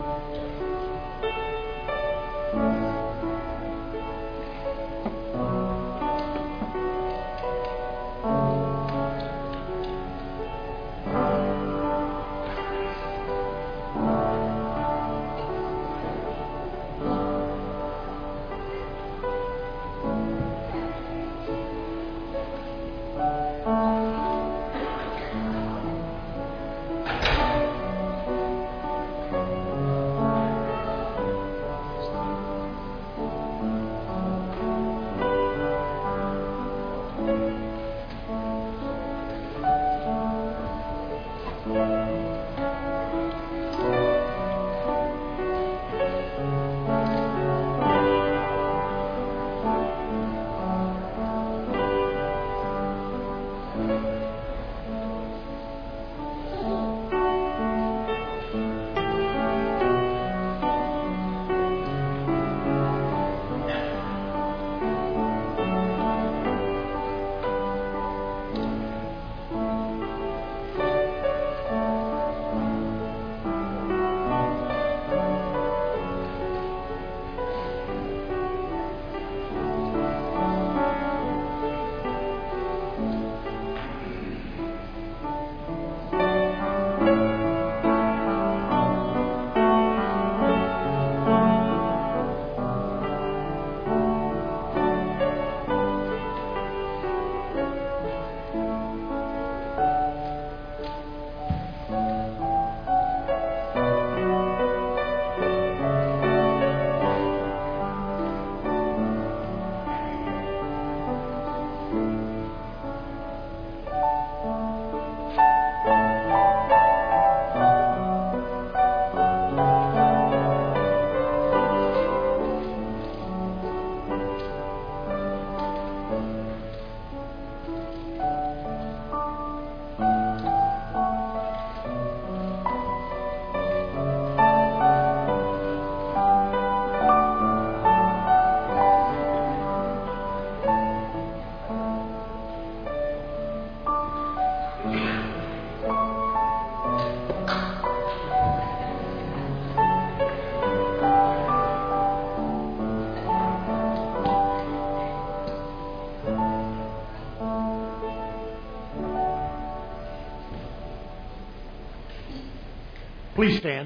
Please stand.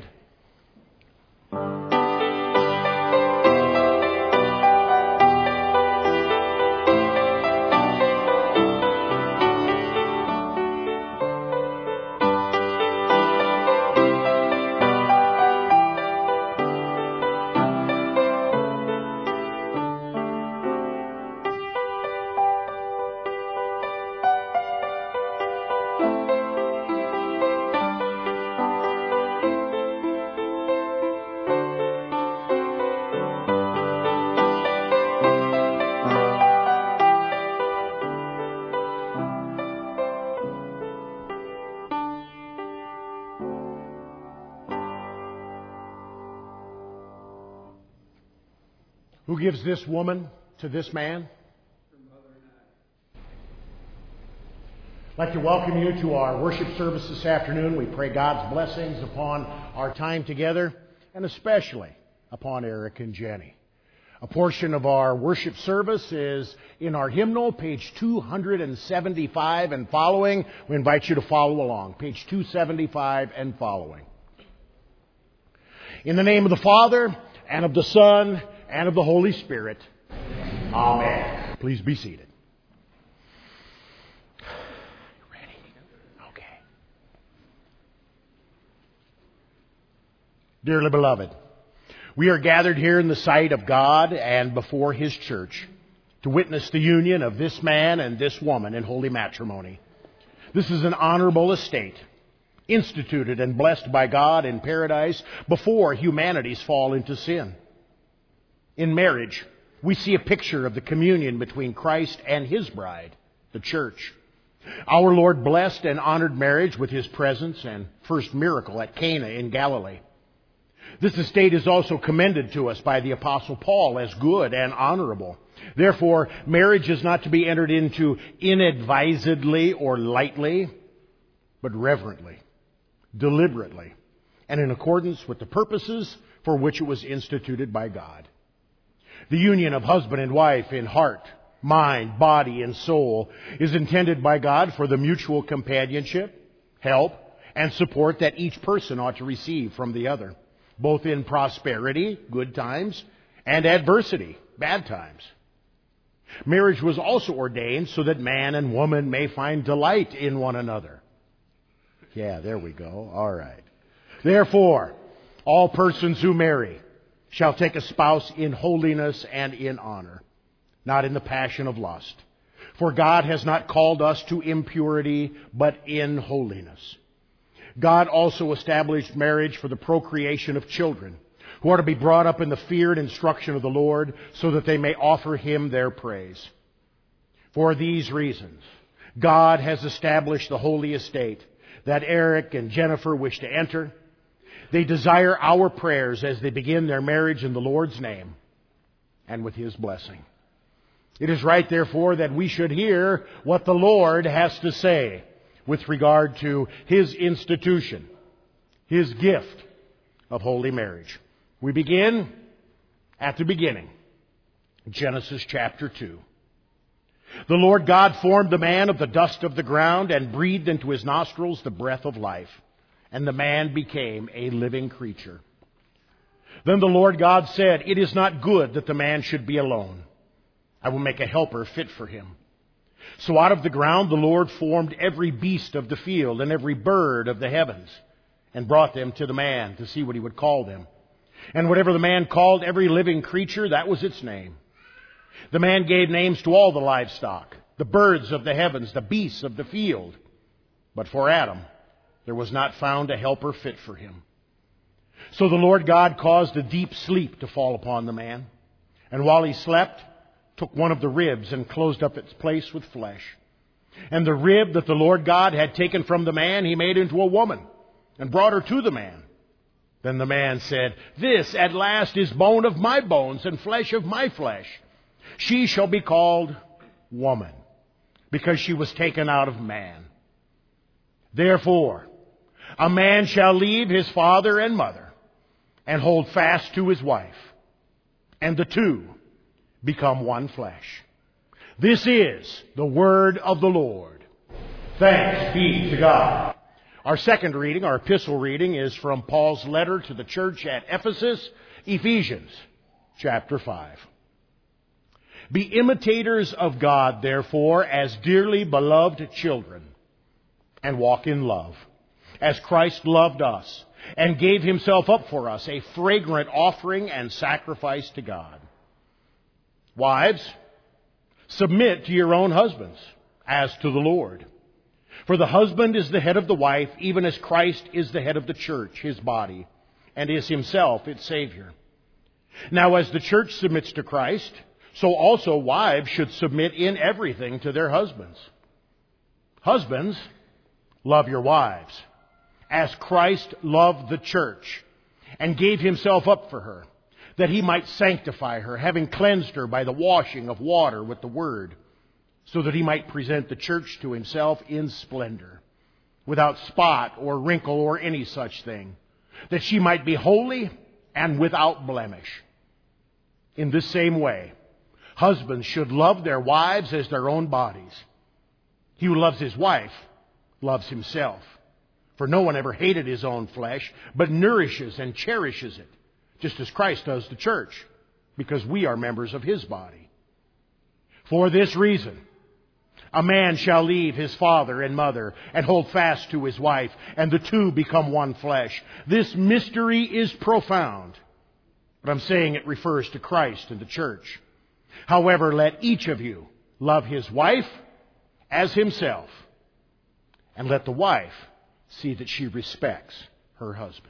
Who gives this woman to this man? I'd like to welcome you to our worship service this afternoon. We pray God's blessings upon our time together, and especially upon Eric and Jenny. A portion of our worship service is in our hymnal, page 275 and following. We invite you to follow along, page 275 and following. In the name of the Father, and of the Son, and of the Holy Spirit. Amen. Please be seated. Ready? Okay. Dearly beloved, we are gathered here in the sight of God and before His church to witness the union of this man and this woman in holy matrimony. This is an honorable estate, instituted and blessed by God in paradise before humanity's fall into sin. In marriage, we see a picture of the communion between Christ and His bride, the church. Our Lord blessed and honored marriage with His presence and first miracle at Cana in Galilee. This estate is also commended to us by the Apostle Paul as good and honorable. Therefore, marriage is not to be entered into inadvisedly or lightly, but reverently, deliberately, and in accordance with the purposes for which it was instituted by God. The union of husband and wife in heart, mind, body, and soul is intended by God for the mutual companionship, help, and support that each person ought to receive from the other, both in prosperity, good times, and adversity, bad times. Marriage was also ordained so that man and woman may find delight in one another. Yeah, there we go. All right. Therefore, all persons who marry shall take a spouse in holiness and in honor, not in the passion of lust. For God has not called us to impurity, but in holiness. God also established marriage for the procreation of children, who are to be brought up in the fear and instruction of the Lord, so that they may offer Him their praise. For these reasons, God has established the holy estate that Eric and Jennifer wish to enter. They desire our prayers as they begin their marriage in the Lord's name and with His blessing. It is right, therefore, that we should hear what the Lord has to say with regard to His institution, His gift of holy marriage. We begin at the beginning, Genesis chapter 2. The Lord God formed the man of the dust of the ground and breathed into his nostrils the breath of life, and the man became a living creature. Then the Lord God said, "It is not good that the man should be alone. I will make a helper fit for him." So out of the ground the Lord formed every beast of the field and every bird of the heavens, and brought them to the man to see what he would call them. And whatever the man called every living creature, that was its name. The man gave names to all the livestock, the birds of the heavens, the beasts of the field. But for Adam there was not found a helper fit for him. So the Lord God caused a deep sleep to fall upon the man, and while he slept, took one of the ribs and closed up its place with flesh. And the rib that the Lord God had taken from the man He made into a woman, and brought her to the man. Then the man said, "This at last is bone of my bones and flesh of my flesh. She shall be called woman, because she was taken out of man. Therefore, a man shall leave his father and mother, and hold fast to his wife, and the two become one flesh." This is the word of the Lord. Thanks be to God. Our second reading, our epistle reading, is from Paul's letter to the church at Ephesus, Ephesians chapter 5. Be imitators of God, therefore, as dearly beloved children, and walk in love, as Christ loved us, and gave Himself up for us, a fragrant offering and sacrifice to God. Wives, submit to your own husbands, as to the Lord. For the husband is the head of the wife, even as Christ is the head of the church, His body, and is Himself its Savior. Now as the church submits to Christ, so also wives should submit in everything to their husbands. Husbands, love your wives, as Christ loved the church, and gave Himself up for her, that He might sanctify her, having cleansed her by the washing of water with the word, so that He might present the church to Himself in splendor, without spot or wrinkle or any such thing, that she might be holy and without blemish. In this same way, husbands should love their wives as their own bodies. He who loves his wife loves himself. For no one ever hated his own flesh, but nourishes and cherishes it, just as Christ does the church, because we are members of His body. For this reason, a man shall leave his father and mother and hold fast to his wife, and the two become one flesh. This mystery is profound, but I'm saying it refers to Christ and the church. However, let each of you love his wife as himself, and let the wife see that she respects her husband.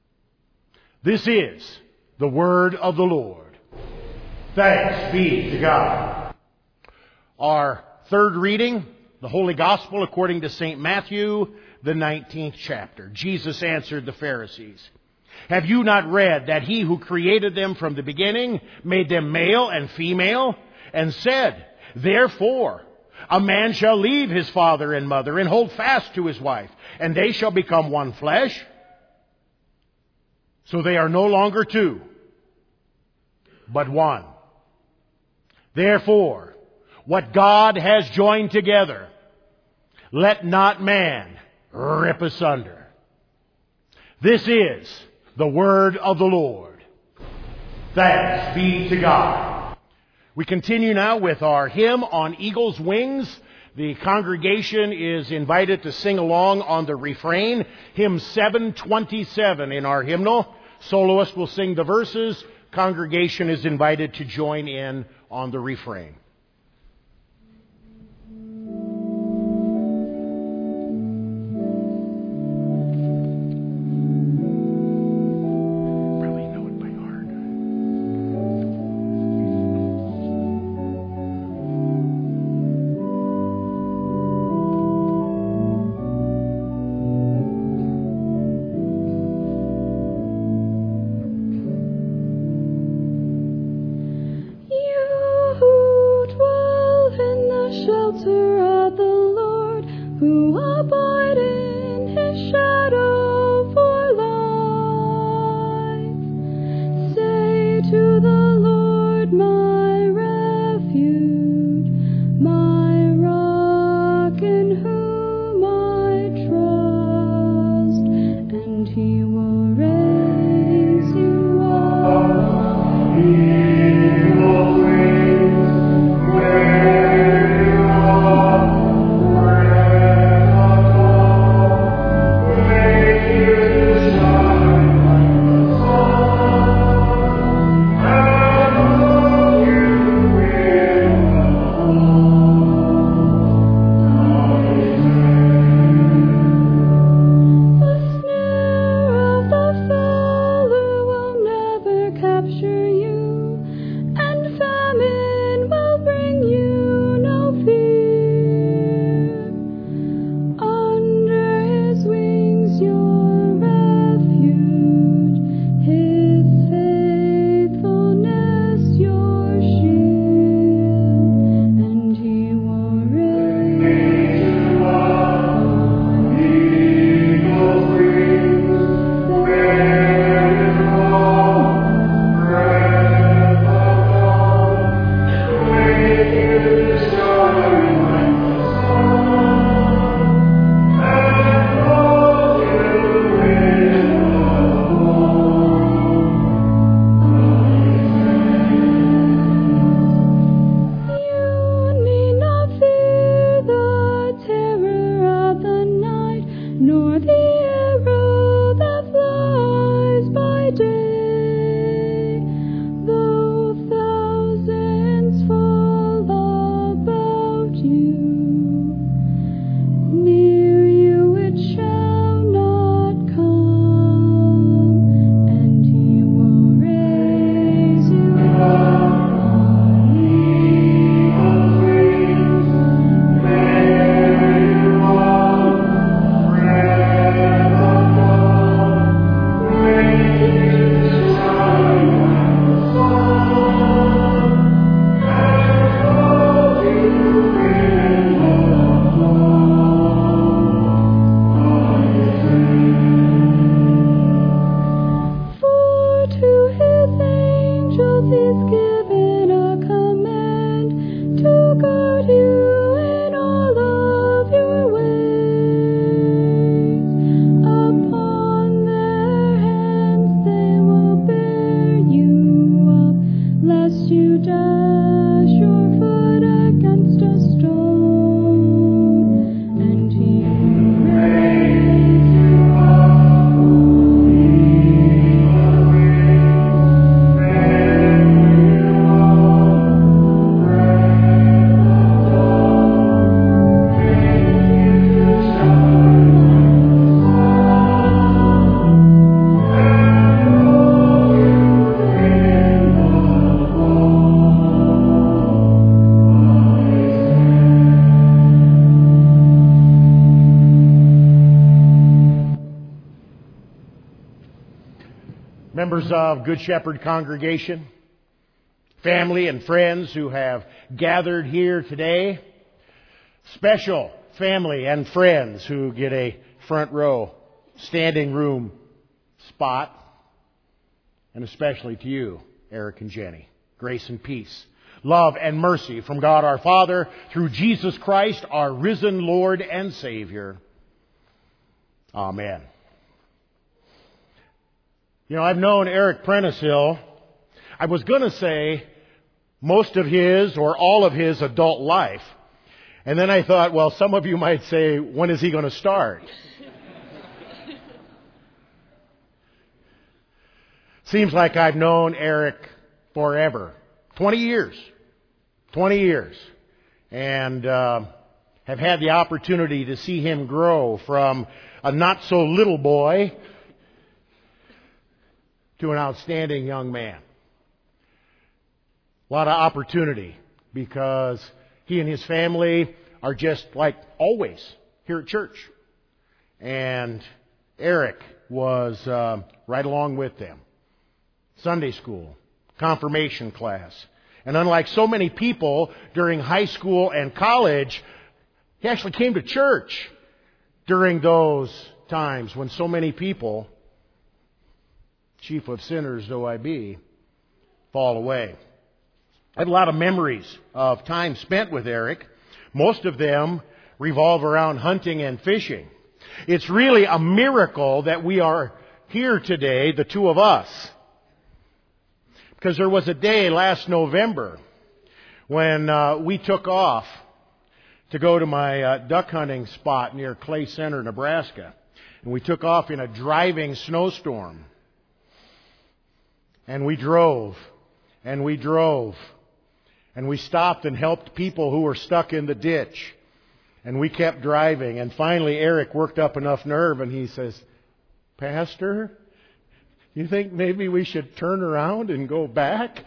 This is the word of the Lord. Thanks be to God. Our third reading, the Holy Gospel according to St. Matthew, the 19th chapter. Jesus answered the Pharisees, "Have you not read that He who created them from the beginning made them male and female, and said, 'Therefore, a man shall leave his father and mother and hold fast to his wife, and they shall become one flesh'? So they are no longer two, but one. Therefore, what God has joined together, let not man rip asunder. This is the word of the Lord. Thanks be to God. We continue now with our hymn on Eagle's Wings. The congregation is invited to sing along on the refrain, hymn 727 in our hymnal. Soloist will sing the verses. Congregation is invited to join in on the refrain. Members of Good Shepherd congregation, family and friends who have gathered here today, special family and friends who get a front row standing room spot. and especially to you, Eric and Jenny. Grace and peace, love and mercy from God our Father through Jesus Christ, our risen Lord and Savior. Amen. You know, I've known Eric Prenticehill, I was going to say most of his or all of his adult life. And then I thought, well, some of you might say, when is he going to start? Seems like I've known Eric forever. 20 years. 20 years. And have had the opportunity to see him grow from a not-so-little boy to an outstanding young man. A lot of opportunity because he and his family are just like always here at church. And Eric was right along with them. Sunday school, confirmation class. And unlike so many people during high school and college, he actually came to church during those times when so many people, chief of sinners though I be, fall away. I have a lot of memories of time spent with Eric. Most of them revolve around hunting and fishing. It's really a miracle that we are here today, the two of us. Because there was a day last November when we took off to go to my duck hunting spot near Clay Center, Nebraska. And we took off in a driving snowstorm. And we drove. And we drove. And we stopped and helped people who were stuck in the ditch. And we kept driving. And finally Eric worked up enough nerve and he says, Pastor, you think maybe we should turn around and go back?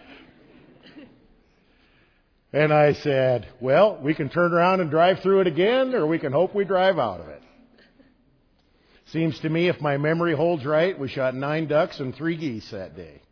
And I said, well, we can turn around and drive through it again, or we can hope we drive out of it. Seems to me, if my memory holds right, we shot 9 ducks and 3 geese that day.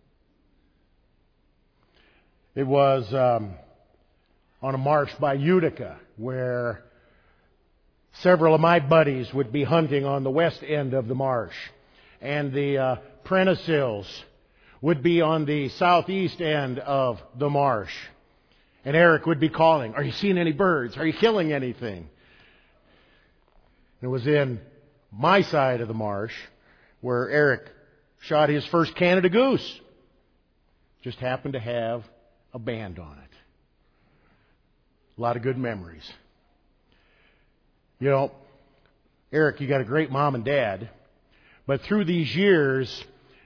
It was on a marsh by Utica, where several of my buddies would be hunting on the west end of the marsh. And the Prentishills would be on the southeast end of the marsh. And Eric would be calling, are you seeing any birds? Are you killing anything? It was in my side of the marsh where Eric shot his first Canada goose. Just happened to have a band on it. A lot of good memories. You know, Eric, you got a great mom and dad. But through these years,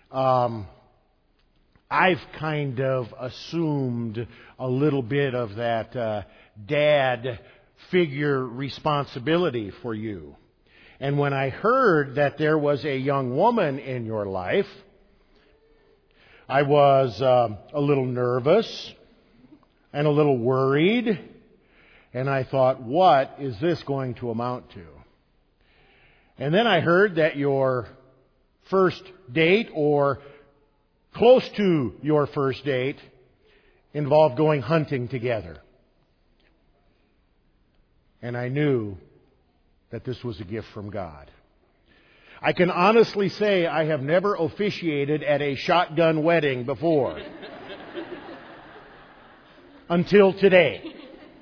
I've kind of assumed a little bit of that dad figure responsibility for you. And when I heard that there was a young woman in your life, I was a little nervous and a little worried. And I thought, what is this going to amount to? And then I heard that your first date, or close to your first date, involved going hunting together. And I knew that this was a gift from God. I can honestly say I have never officiated at a shotgun wedding before. Until today.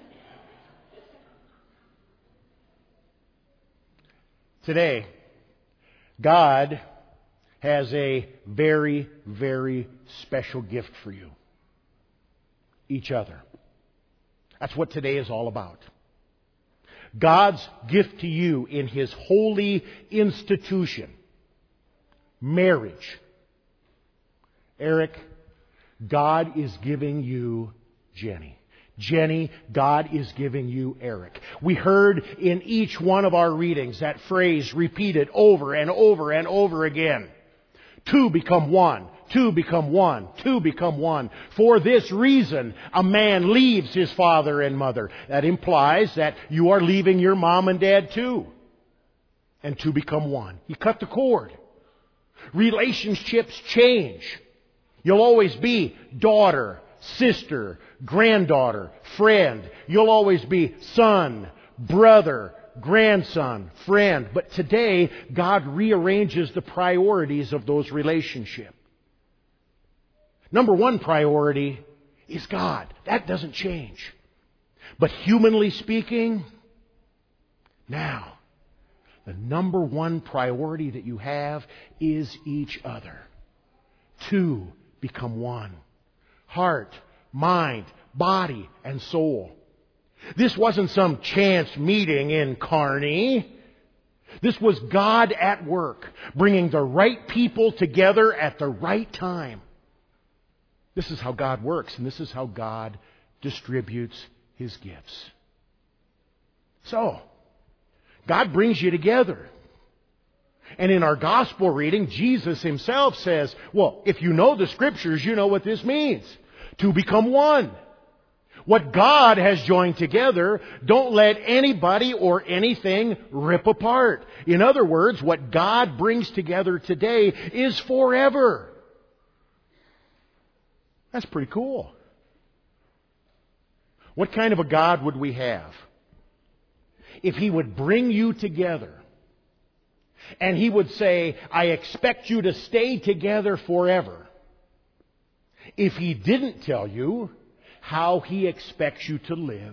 Today, God has a very, very special gift for you. Each other. That's what today is all about. God's gift to you in His holy institution. Marriage. Eric, God is giving you Jenny. Jenny, God is giving you Eric. We heard in each one of our readings that phrase repeated over and over and over again. Two become one. Two become one. Two become one. For this reason, a man leaves his father and mother. That implies that you are leaving your mom and dad too. And two become one. You cut the cord. Relationships change. You'll always be daughter, sister, granddaughter, friend. You'll always be son, brother, grandson, friend. But today, God rearranges the priorities of those relationships. Number one priority is God. That doesn't change. But humanly speaking, now, the number one priority that you have is each other. Two become one. Heart, mind, body, and soul. This wasn't some chance meeting in Kearney. This was God at work, bringing the right people together at the right time. This is how God works, and this is how God distributes His gifts. So, God brings you together. And in our gospel reading, Jesus Himself says, well, if you know the Scriptures, you know what this means. To become one. What God has joined together, don't let anybody or anything rip apart. In other words, what God brings together today is forever. That's pretty cool. What kind of a God would we have if He would bring you together and He would say, I expect you to stay together forever, if He didn't tell you how He expects you to live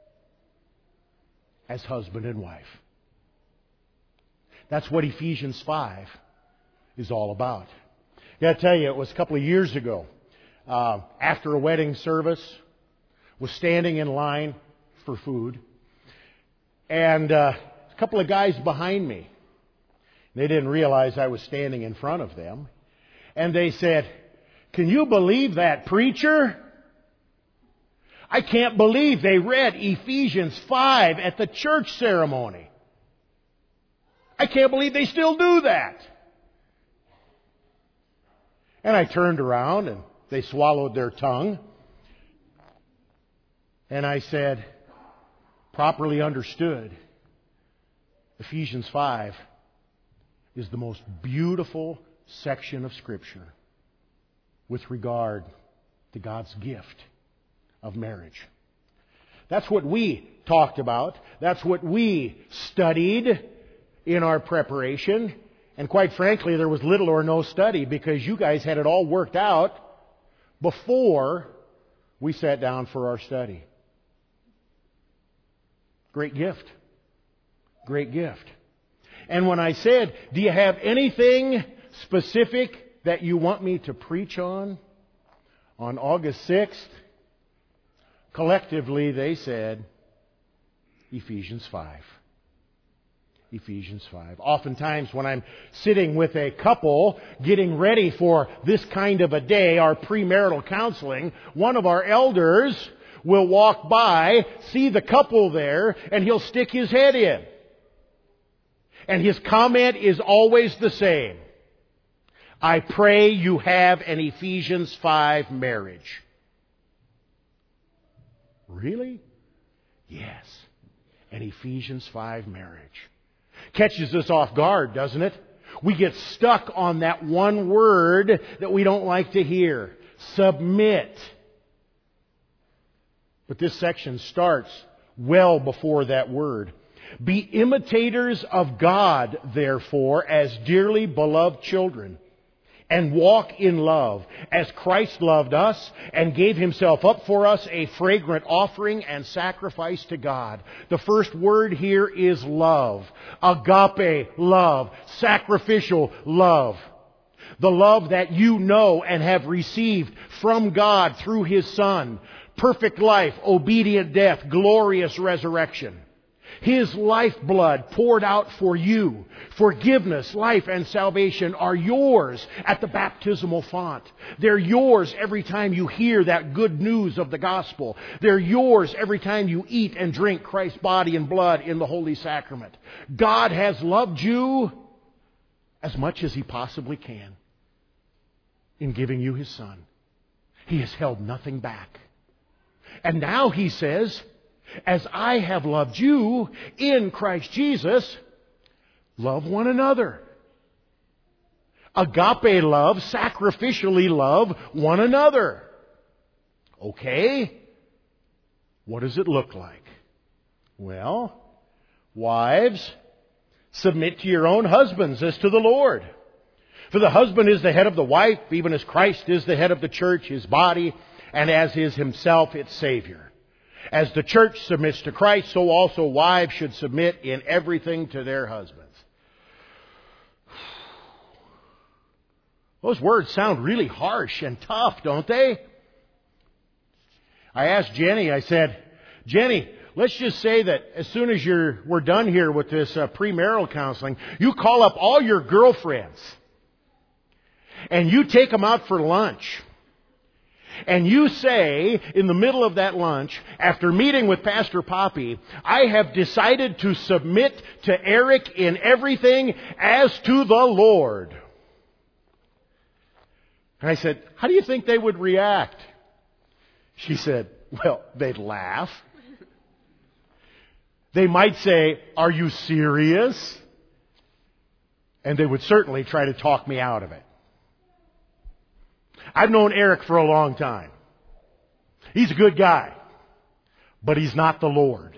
as husband and wife? That's what Ephesians 5 is all about. I got to tell you, it was a couple of years ago, after a wedding service, was standing in line for food, and a couple of guys behind me, they didn't realize I was standing in front of them, and they said, can you believe that preacher? I can't believe they read Ephesians 5 at the church ceremony. I can't believe they still do that. And I turned around and they swallowed their tongue. And I said, properly understood, Ephesians 5 is the most beautiful section of Scripture with regard to God's gift of marriage. That's what we talked about. That's what we studied in our preparation. And quite frankly, there was little or no study because you guys had it all worked out before we sat down for our study. Great gift. Great gift. And when I said, do you have anything specific that you want me to preach on August 6th, collectively they said, Ephesians 5. Ephesians 5. Oftentimes when I'm sitting with a couple getting ready for this kind of a day, our premarital counseling, one of our elders will walk by, see the couple there, and he'll stick his head in. And his comment is always the same. I pray you have an Ephesians 5 marriage. Really? Yes. An Ephesians 5 marriage. Catches us off guard, doesn't it? We get stuck on that one word that we don't like to hear. Submit. But this section starts well before that word. Be imitators of God, therefore, as dearly beloved children, and walk in love, as Christ loved us and gave Himself up for us, a fragrant offering and sacrifice to God. The first word here is love. Agape love. Sacrificial love. The love that you know and have received from God through His Son. Perfect life, obedient death, glorious resurrection. His lifeblood poured out for you. Forgiveness, life, and salvation are yours at the baptismal font. They're yours every time you hear that good news of the gospel. They're yours every time you eat and drink Christ's body and blood in the Holy Sacrament. God has loved you as much as He possibly can in giving you His Son. He has held nothing back. And now He says, as I have loved you in Christ Jesus, love one another. Agape love, sacrificially love one another. Okay? What does it look like? Well, wives, submit to your own husbands as to the Lord. For the husband is the head of the wife, even as Christ is the head of the church, His body, and as is Himself its Savior. As the church submits to Christ, so also wives should submit in everything to their husbands. Those words sound really harsh and tough, don't they? I asked Jenny, I said, Jenny, let's just say that as soon as we're done here with this premarital counseling, you call up all your girlfriends and you take them out for lunch. And you say, in the middle of that lunch, after meeting with Pastor Poppy, I have decided to submit to Eric in everything as to the Lord. And I said, how do you think they would react? She said, well, they'd laugh. They might say, are you serious? And they would certainly try to talk me out of it. I've known Eric for a long time. He's a good guy, but he's not the Lord.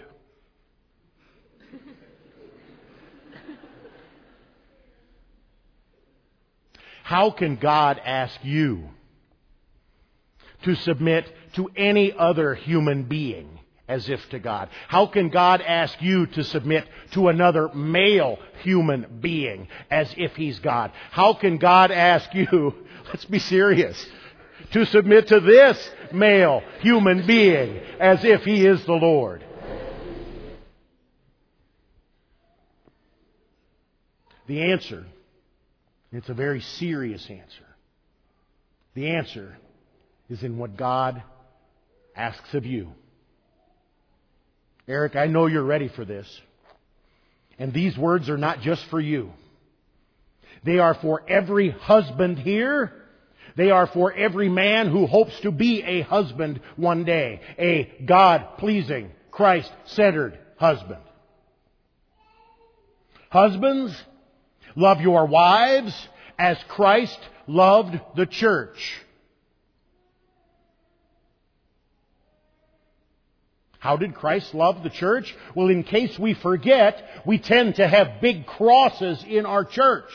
How can God ask you to submit to any other human being as if to God? How can God ask you to submit to another male human being as if He's God? How can God ask you, let's be serious, to submit to this male human being as if He is the Lord? The answer, it's a very serious answer. The answer is in what God asks of you. Eric, I know you're ready for this. And these words are not just for you. They are for every husband here. They are for every man who hopes to be a husband one day. A God-pleasing, Christ-centered husband. Husbands, love your wives as Christ loved the church. How did Christ love the church? Well, in case we forget, we tend to have big crosses in our church.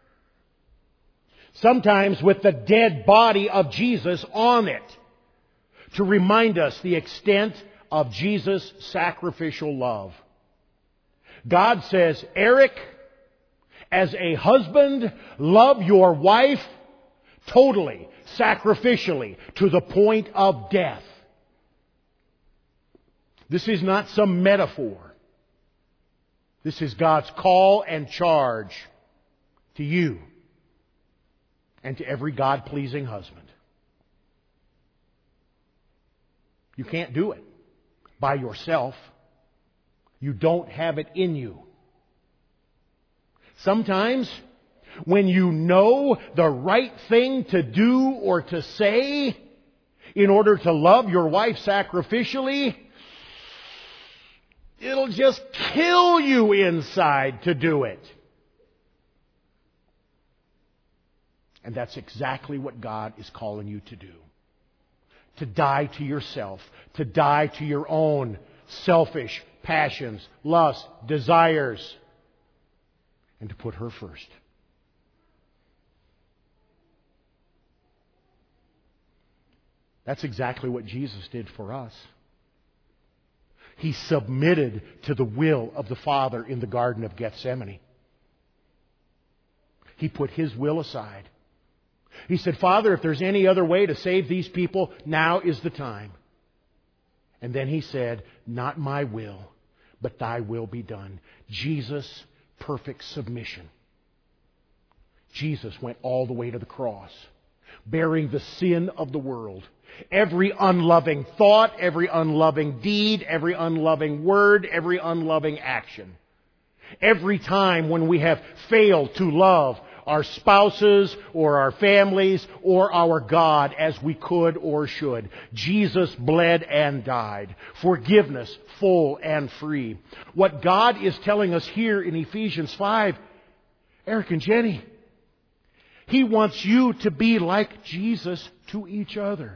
Sometimes with the dead body of Jesus on it, to remind us the extent of Jesus' sacrificial love. God says, Eric, as a husband, love your wife totally, sacrificially, to the point of death. This is not some metaphor. This is God's call and charge to you and to every God-pleasing husband. You can't do it by yourself. You don't have it in you. Sometimes, when you know the right thing to do or to say in order to love your wife sacrificially, it'll just kill you inside to do it. And that's exactly what God is calling you to do. To die to yourself. To die to your own selfish passions, lusts, desires. And to put her first. That's exactly what Jesus did for us. He submitted to the will of the Father in the Garden of Gethsemane. He put His will aside. He said, Father, if there's any other way to save these people, now is the time. And then He said, not my will, but Thy will be done. Jesus' perfect submission. Jesus went all the way to the cross, bearing the sin of the world. Every unloving thought, every unloving deed, every unloving word, every unloving action. Every time when we have failed to love our spouses or our families or our God as we could or should, Jesus bled and died. Forgiveness, full and free. What God is telling us here in Ephesians 5, Eric and Jenny, He wants you to be like Jesus to each other.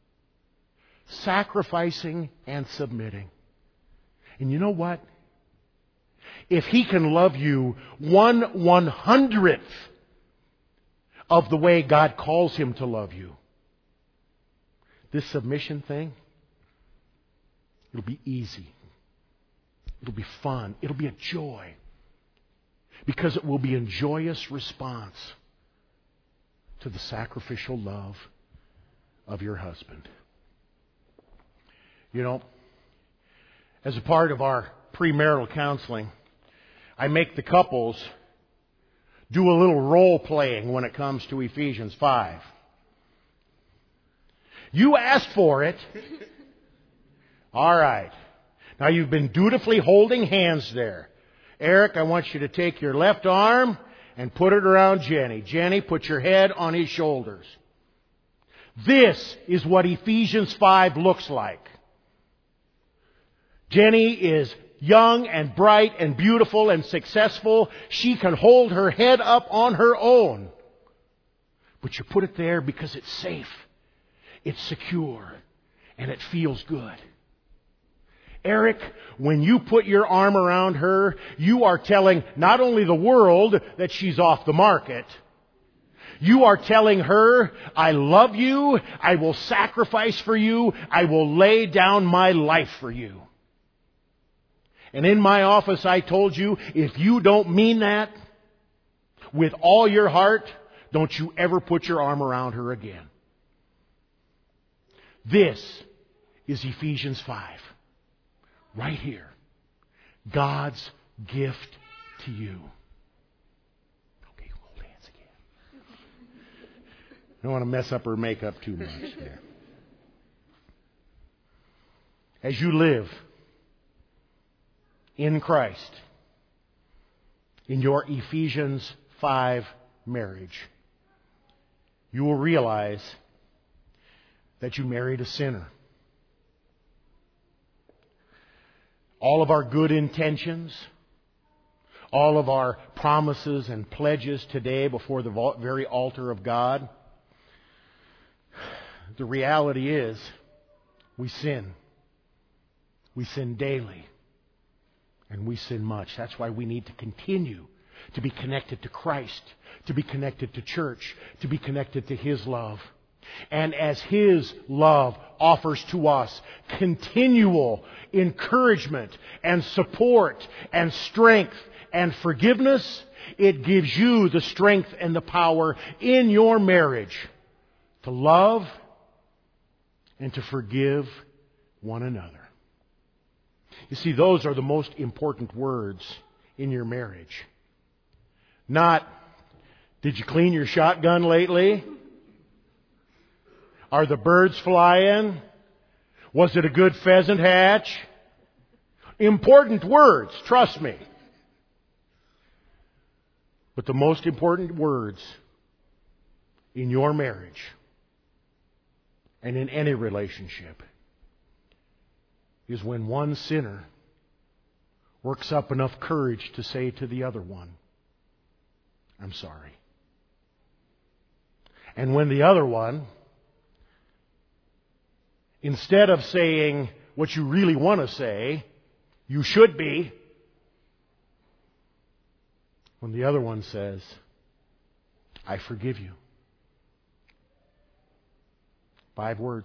Sacrificing and submitting. And you know what? If He can love you 1/100th of the way God calls him to love you. This submission thing, it'll be easy. It'll be fun. It'll be a joy. Because it will be a joyous response to the sacrificial love of your husband. You know, as a part of our premarital counseling, I make the couples do a little role playing when it comes to Ephesians 5. You asked for it. All right. Now you've been dutifully holding hands there. Eric, I want you to take your left arm and put it around Jenny. Jenny, put your head on his shoulders. This is what Ephesians 5 looks like. Jenny is young and bright and beautiful and successful. She can hold her head up on her own. But you put it there because it's safe, it's secure, and it feels good. Eric, when you put your arm around her, you are telling not only the world that she's off the market, you are telling her, I love you, I will sacrifice for you, I will lay down my life for you. And in my office I told you, if you don't mean that with all your heart, don't you ever put your arm around her again. This is Ephesians 5. Right here. God's gift to you. Okay, hold hands again. I don't want to mess up her makeup too much there. As you live in Christ, in your Ephesians 5 marriage, you will realize that you married a sinner. All of our good intentions, all of our promises and pledges today before the very altar of God, the reality is we sin. We sin daily. And we sin much. That's why we need to continue to be connected to Christ, to be connected to church, to be connected to His love. And as His love offers to us continual encouragement and support and strength and forgiveness, it gives you the strength and the power in your marriage to love and to forgive one another. You see, those are the most important words in your marriage. Not, did you clean your shotgun lately? Are the birds flying? Was it a good pheasant hatch? Important words, trust me. But the most important words in your marriage and in any relationship is when one sinner works up enough courage to say to the other one, I'm sorry. And when the other one, instead of saying what you really want to say, you should be, when the other one says, I forgive you. 5 words.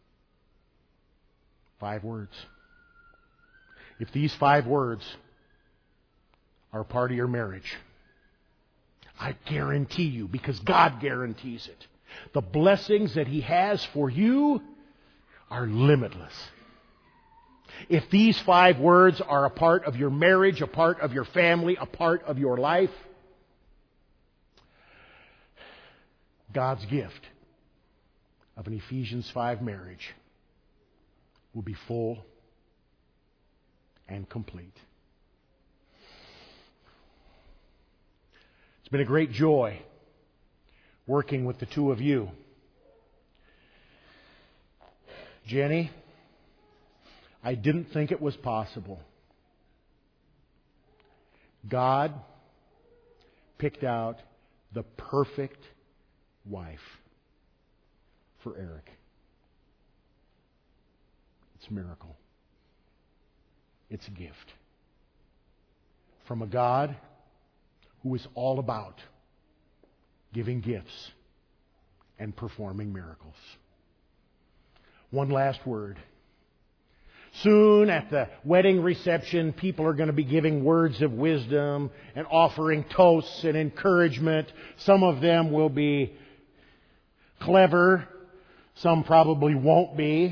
5 words. If these 5 words are part of your marriage, I guarantee you, because God guarantees it, the blessings that He has for you are limitless. If these 5 words are a part of your marriage, a part of your family, a part of your life, God's gift of an Ephesians 5 marriage will be full and complete. It's been a great joy working with the two of you. Jenny, I didn't think it was possible. God picked out the perfect wife for Eric. It's a miracle. It's a gift from a God who is all about giving gifts, and performing miracles. One last word. Soon at the wedding reception, people are going to be giving words of wisdom and offering toasts and encouragement. Some of them will be clever. Some probably won't be.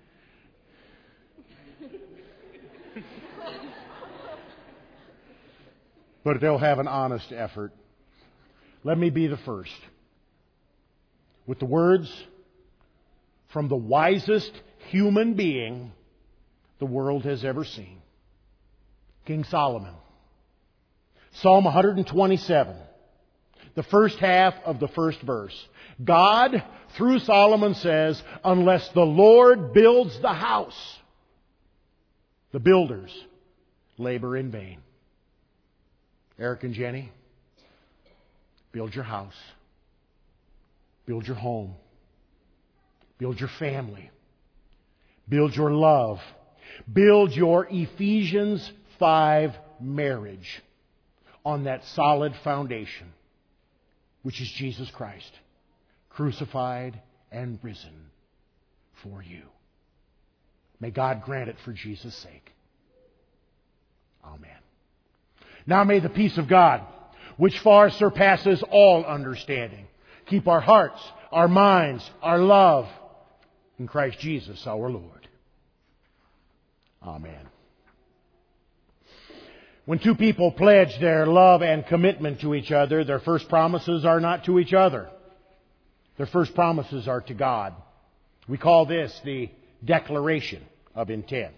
But they'll have an honest effort. Let me be the first. With the words from the wisest human being the world has ever seen. King Solomon. Psalm 127. The first half of the first verse. God, through Solomon, says, unless the Lord builds the house, the builders labor in vain. Eric and Jenny, build your house. Build your home. Build your family. Build your love. Build your Ephesians 5 marriage on that solid foundation, which is Jesus Christ, crucified and risen for you. May God grant it for Jesus' sake. Amen. Now may the peace of God, which far surpasses all understanding, keep our hearts, our minds, our love in Christ Jesus our Lord. Amen. When two people pledge their love and commitment to each other, their first promises are not to each other. Their first promises are to God. We call this the declaration of intent.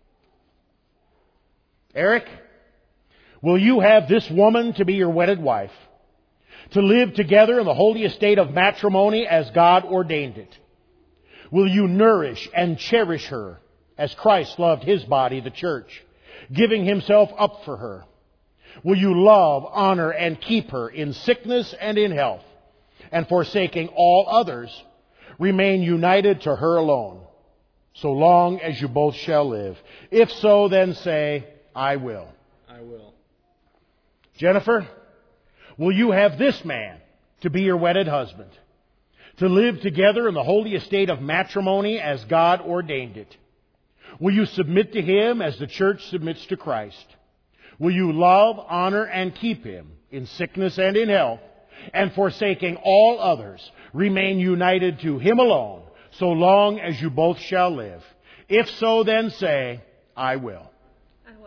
Eric, will you have this woman to be your wedded wife, to live together in the holy estate of matrimony as God ordained it? Will you nourish and cherish her as Christ loved His body, the church, giving Himself up for her? Will you love, honor, and keep her in sickness and in health, and forsaking all others, remain united to her alone, so long as you both shall live? If so, then say, I will. I will. Jennifer, will you have this man to be your wedded husband, to live together in the holy estate of matrimony as God ordained it? Will you submit to Him as the church submits to Christ? Will you love, honor, and keep Him in sickness and in health, and forsaking all others, remain united to Him alone, so long as you both shall live? If so, then say, I will. I will.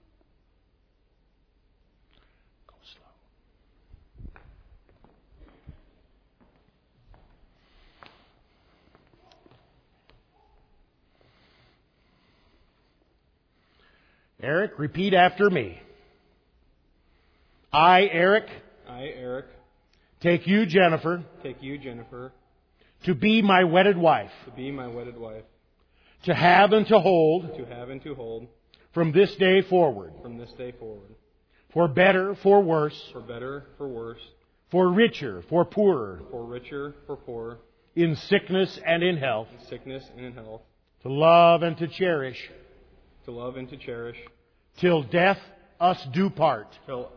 Go slow. Eric, repeat after me. I, Eric, take you, Jennifer, to be my wedded wife, to have and to hold, from this day forward, for better, for worse, for richer, for poorer, in sickness and in health, to love and to cherish, till death us do part,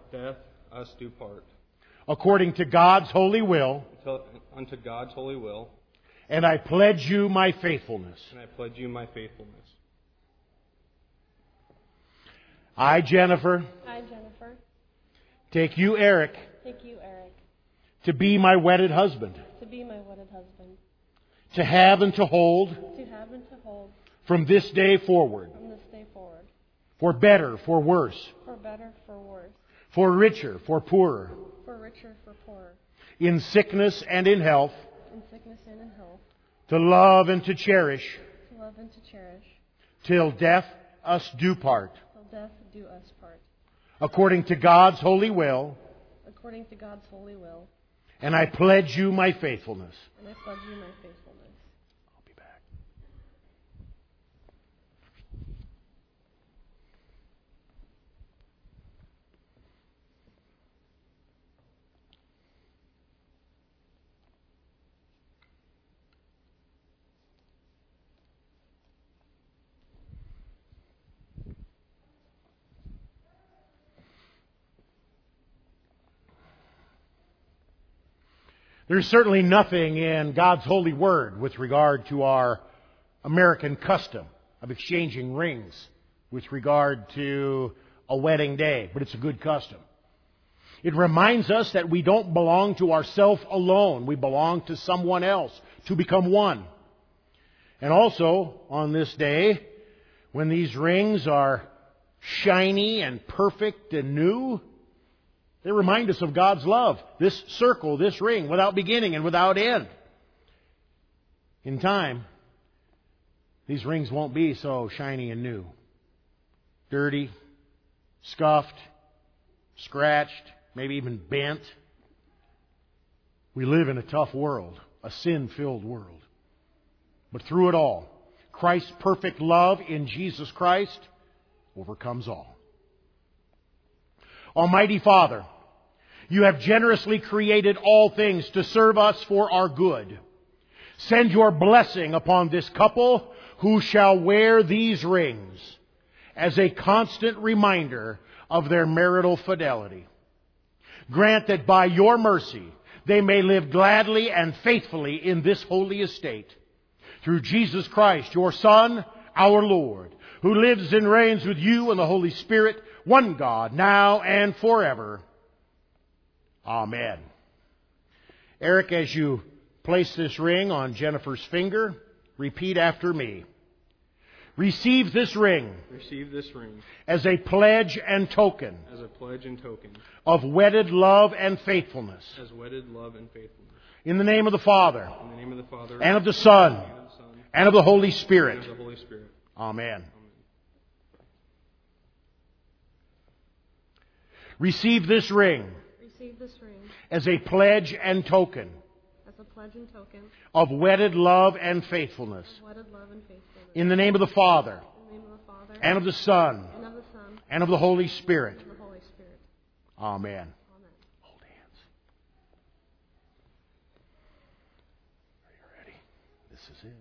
according to God's holy will, and I pledge you my faithfulness. I, Jennifer, take you, Eric, to be my wedded husband, to have and to hold, from this day forward, for better, for worse, for richer, for poorer, in sickness and in health, to love and to cherish, till death us do part, according to God's holy will, and I pledge you my faithfulness. I'll be back. There's certainly nothing in God's holy word with regard to our American custom of exchanging rings with regard to a wedding day, but it's a good custom. It reminds us that we don't belong to ourselves alone. We belong to someone else to become one. And also, on this day, when these rings are shiny and perfect and new, they remind us of God's love. This circle, this ring, without beginning and without end. In time, these rings won't be so shiny and new. Dirty, scuffed, scratched, maybe even bent. We live in a tough world, a sin-filled world. But through it all, Christ's perfect love in Jesus Christ overcomes all. Almighty Father, You have generously created all things to serve us for our good. Send Your blessing upon this couple who shall wear these rings as a constant reminder of their marital fidelity. Grant that by Your mercy they may live gladly and faithfully in this holy estate. Through Jesus Christ, Your Son, our Lord, who lives and reigns with You and the Holy Spirit, one God, now and forever. Amen. Eric, as you place this ring on Jennifer's finger, repeat after me. Receive this ring. Receive this ring. As a pledge and token. As a pledge and token. Of wedded love and faithfulness. As wedded love and faithfulness. In the name of the Father. In the name of the Father. And of the Son. And of the Holy Spirit. And of the Holy Spirit. Amen. Receive this ring. Receive this ring. As a pledge and token. As a pledge and token. Of wedded love and faithfulness. Of wedded love and faithfulness. In the name of the Father. In the name of the Father. And of the Son. And of the Son. And of the Holy Spirit. And of the Holy Spirit. Amen. Amen. Hold hands. Are you ready? This is it.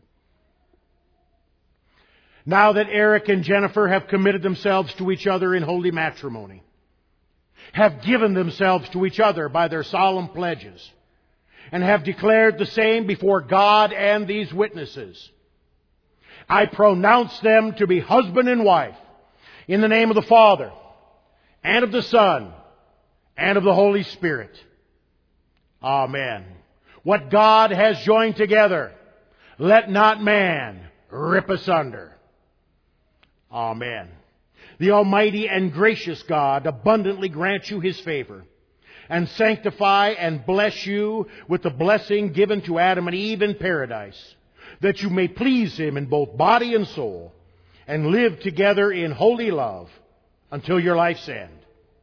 Now that Eric and Jennifer have committed themselves to each other in holy matrimony, have given themselves to each other by their solemn pledges, and have declared the same before God and these witnesses, I pronounce them to be husband and wife in the name of the Father, and of the Son, and of the Holy Spirit. Amen. What God has joined together, let not man rip asunder. Amen. The Almighty and gracious God abundantly grant you His favor, and sanctify and bless you with the blessing given to Adam and Eve in paradise, that you may please Him in both body and soul, and live together in holy love until your life's end.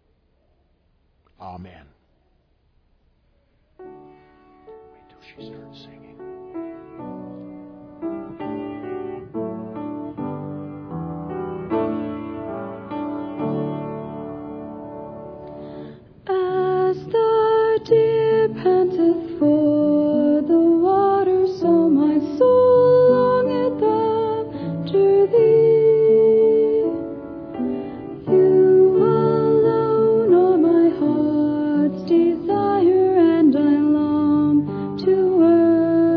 Amen. Wait till she starts singing. Deer panteth for the water, so my soul longeth after Thee. You alone are my heart's desire, and I long to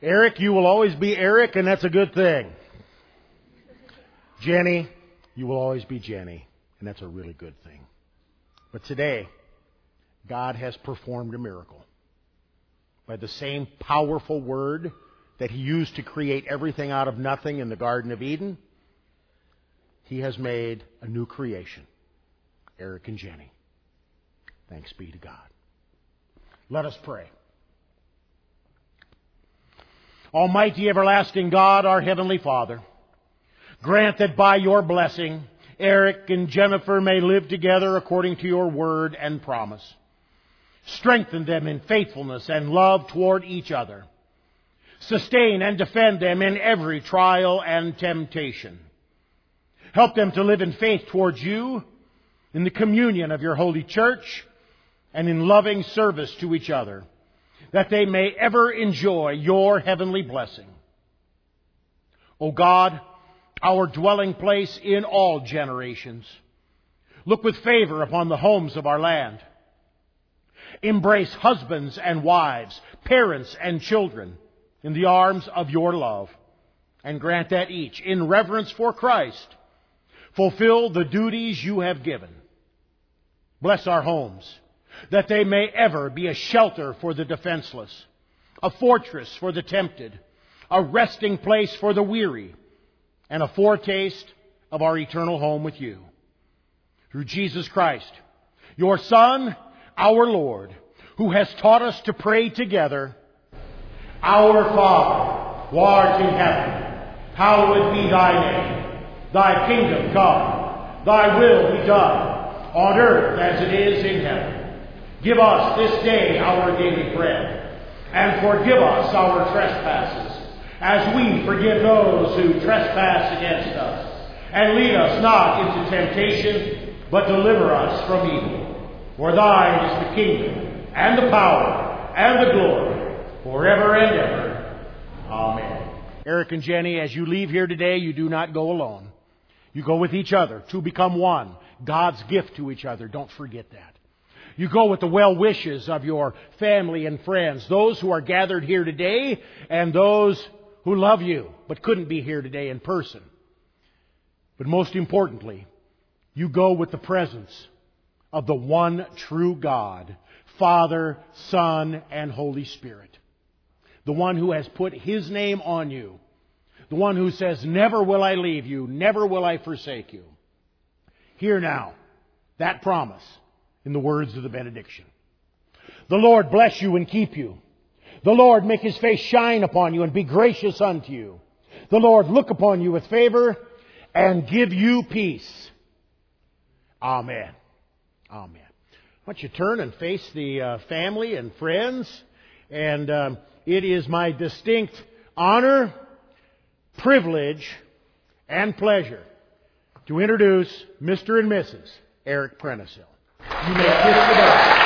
Eric, you will always be Eric, and that's a good thing. Jenny, you will always be Jenny, and that's a really good thing. But today, God has performed a miracle. By the same powerful word that He used to create everything out of nothing in the Garden of Eden, He has made a new creation, Eric and Jenny. Thanks be to God. Let us pray. Almighty everlasting God, our Heavenly Father, grant that by Your blessing, Eric and Jennifer may live together according to Your word and promise. Strengthen them in faithfulness and love toward each other. Sustain and defend them in every trial and temptation. Help them to live in faith towards You, in the communion of Your holy church, and in loving service to each other, that they may ever enjoy Your heavenly blessing. O God, our dwelling place in all generations, look with favor upon the homes of our land. Embrace husbands and wives, parents and children in the arms of Your love, and grant that each, in reverence for Christ, fulfill the duties You have given. Bless our homes, that they may ever be a shelter for the defenseless, a fortress for the tempted, a resting place for the weary, and a foretaste of our eternal home with You. Through Jesus Christ, Your Son, our Lord, who has taught us to pray together, Our Father, who art in heaven, hallowed be Thy name. Thy kingdom come, Thy will be done, on earth as it is in heaven. Give us this day our daily bread, and forgive us our trespasses, as we forgive those who trespass against us. And lead us not into temptation, but deliver us from evil. For Thine is the kingdom, and the power, and the glory, forever and ever. Amen. Eric and Jenny, as you leave here today, you do not go alone. You go with each other to become one. God's gift to each other. Don't forget that. You go with the well wishes of your family and friends, those who are gathered here today and those who love you but couldn't be here today in person. But most importantly, you go with the presence of the one true God, Father, Son, and Holy Spirit. The one who has put His name on you. The one who says, never will I leave you, never will I forsake you. Hear now that promise in the words of the benediction. The Lord bless you and keep you. The Lord make His face shine upon you and be gracious unto you. The Lord look upon you with favor and give you peace. Amen. Amen. Why don't you turn and face the family and friends. And it is my distinct honor, privilege, and pleasure to introduce Mr. and Mrs. Eric Prentice-Hill. You may kiss the bride.